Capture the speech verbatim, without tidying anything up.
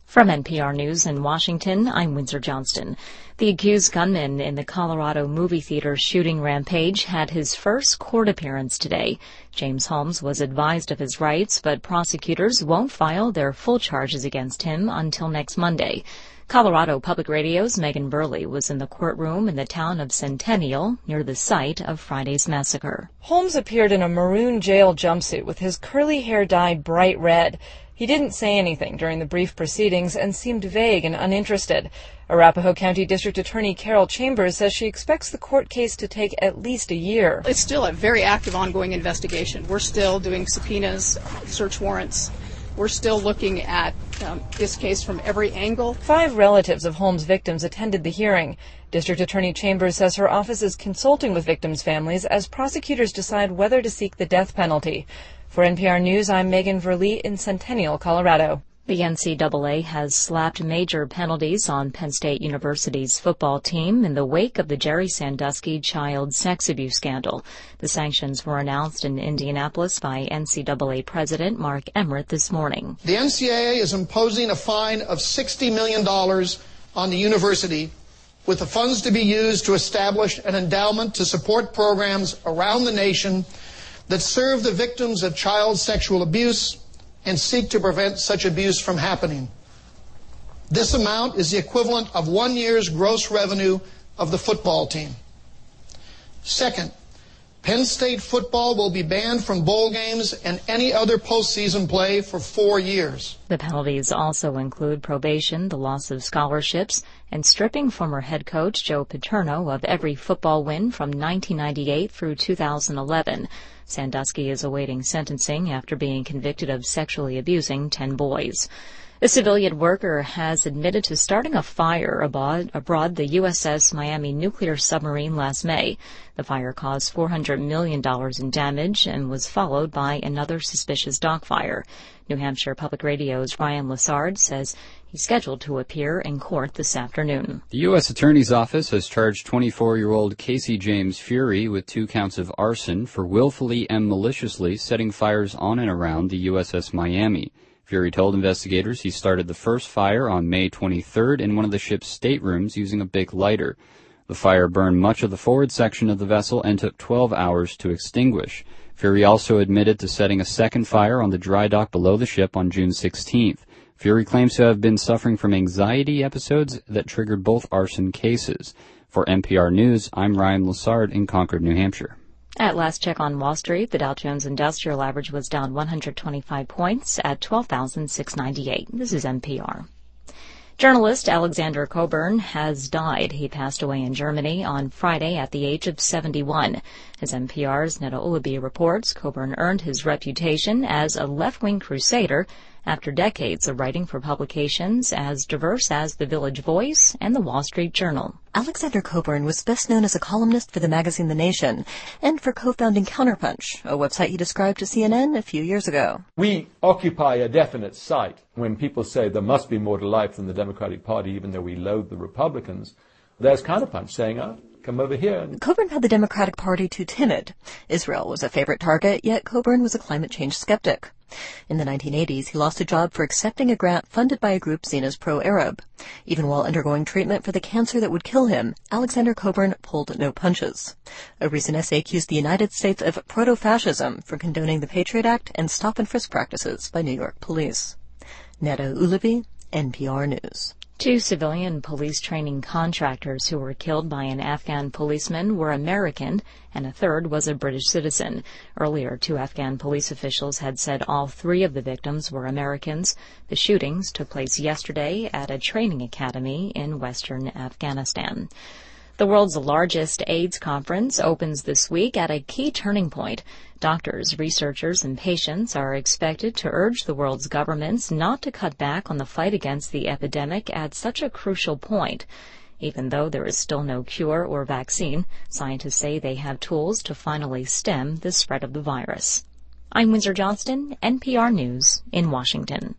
From N P R News in Washington, I'm Windsor Johnston. The accused gunman in the Colorado movie theater shooting rampage had his first court appearance today. James Holmes was advised of his rights, but prosecutors won't file their full charges against him until next Monday. Colorado Public Radio's Megan Burley was in the courtroom in the town of Centennial, near the site of Friday's massacre. Holmes appeared in a maroon jail jumpsuit with his curly hair dyed bright red. He didn't say anything during the brief proceedings and seemed vague and uninterested. Arapahoe County District Attorney Carol Chambers says she expects the court case to take at least a year. It's still a very active, ongoing investigation. We're still doing subpoenas, search warrants. We're still looking at um, this case from every angle. Five relatives of Holmes' victims attended the hearing. District Attorney Chambers says her office is consulting with victims' families as prosecutors decide whether to seek the death penalty. For N P R News, I'm Megan Verlee in Centennial, Colorado. The N C double A has slapped major penalties on Penn State University's football team in the wake of the Jerry Sandusky child sex abuse scandal. The sanctions were announced in Indianapolis by N C double A President Mark Emmert this morning. The N C double A is imposing a fine of sixty million dollars on the university, with the funds to be used to establish an endowment to support programs around the nation that serve the victims of child sexual abuse and seek to prevent such abuse from happening. This amount is the equivalent of one year's gross revenue of the football team. Second, Penn State football will be banned from bowl games and any other postseason play for four years. The penalties also include probation, the loss of scholarships, and stripping former head coach Joe Paterno of every football win from nineteen ninety-eight through two thousand eleven. Sandusky is awaiting sentencing after being convicted of sexually abusing ten boys. A civilian worker has admitted to starting a fire aboard, aboard the U S S Miami nuclear submarine last May. The fire caused four hundred million dollars in damage and was followed by another suspicious dock fire. New Hampshire Public Radio's Ryan Lessard says he's scheduled to appear in court this afternoon. The U S Attorney's Office has charged twenty-four-year-old Casey James Fury with two counts of arson for willfully and maliciously setting fires on and around the U S S Miami. Fury told investigators he started the first fire on May twenty-third in one of the ship's staterooms using a big lighter. The fire burned much of the forward section of the vessel and took twelve hours to extinguish. Fury also admitted to setting a second fire on the dry dock below the ship on June sixteenth. Fury claims to have been suffering from anxiety episodes that triggered both arson cases. For N P R News, I'm Ryan Lessard in Concord, New Hampshire. At last check on Wall Street, the Dow Jones Industrial Average was down one hundred twenty-five points at twelve thousand six hundred ninety-eight. This is N P R. Journalist Alexander Cockburn has died. He passed away in Germany on Friday at the age of seventy-one. As N P R's Neda Ulaby reports, Cockburn earned his reputation as a left-wing crusader after decades of writing for publications as diverse as The Village Voice and The Wall Street Journal. Alexander Cockburn was best known as a columnist for the magazine The Nation and for co-founding Counterpunch, a website he described to C N N a few years ago. We occupy a definite site. When people say there must be more to life than the Democratic Party, even though we loathe the Republicans, there's Counterpunch saying, oh, come over here. Cockburn had the Democratic Party too timid. Israel was a favorite target, yet Cockburn was a climate change skeptic. In the nineteen eighties, he lost a job for accepting a grant funded by a group seen as pro-Arab. Even while undergoing treatment for the cancer that would kill him, Alexander Cockburn pulled no punches. A recent essay accused the United States of proto-fascism for condoning the Patriot Act and stop-and-frisk practices by New York police. Neda Ulaby, N P R News. Two civilian police training contractors who were killed by an Afghan policeman were American, and a third was a British citizen. Earlier, two Afghan police officials had said all three of the victims were Americans. The shootings took place yesterday at a training academy in western Afghanistan. The world's largest AIDS conference opens this week at a key turning point. Doctors, researchers, and patients are expected to urge the world's governments not to cut back on the fight against the epidemic at such a crucial point. Even though there is still no cure or vaccine, scientists say they have tools to finally stem the spread of the virus. I'm Windsor Johnston, N P R News in Washington.